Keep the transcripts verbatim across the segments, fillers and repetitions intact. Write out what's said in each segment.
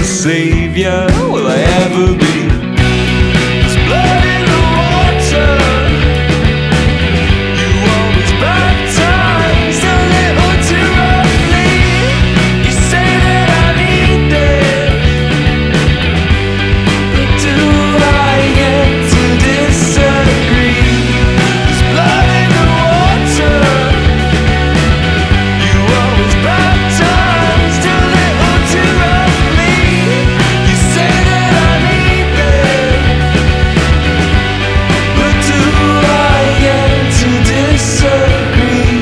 a savior will I ever be? There's blood in the water. You always baptize a little too roughly. You say that I need it, but do I get to disagree? There's blood in the water. You always baptize a little too roughly. You say that I need it, but do I get to disagree?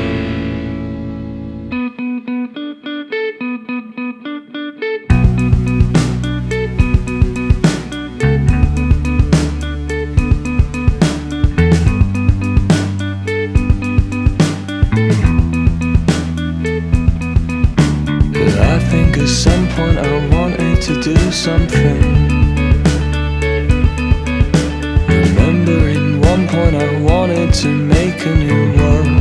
But I think at some point I wanted to do something. Remembering one point I wanted to make a new world.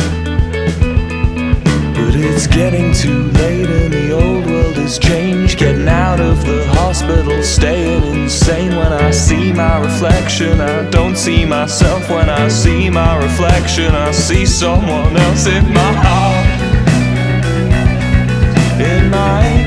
But it's getting too late and the old world has changed. Getting out of the hospital, staying insane. When I see my reflection, I don't see myself. When I see my reflection, I see someone else in my heart, in my